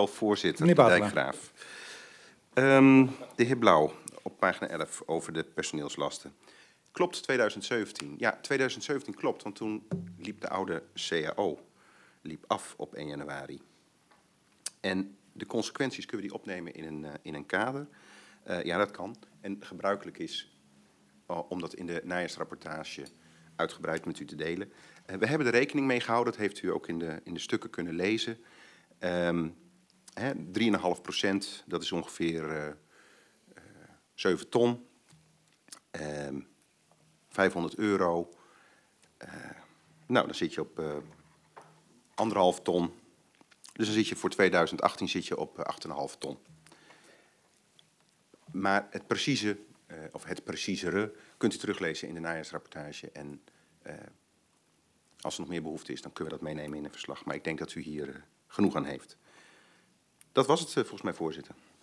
wel, voorzitter Meneer Batela. Dijkgraaf. De heer Blauw, op pagina 11 over de personeelslasten. Klopt 2017? Ja, 2017 klopt, want toen liep de oude CAO af op 1 januari. En de consequenties kunnen we die opnemen in een kader. Ja, dat kan. En gebruikelijk is om dat in de najaarsrapportage uitgebreid met u te delen. We hebben er rekening mee gehouden, dat heeft u ook in de stukken kunnen lezen. 3,5%, dat is ongeveer 7 ton. €500. Nou, dan zit je op 1,5 ton. Dus dan zit je voor 2018 zit je op 8,5 ton. Maar het precieze, of het preciezere, kunt u teruglezen in de najaarsrapportage. En als er nog meer behoefte is, dan kunnen we dat meenemen in een verslag. Maar ik denk dat u hier genoeg aan heeft. Dat was het volgens mij, voorzitter.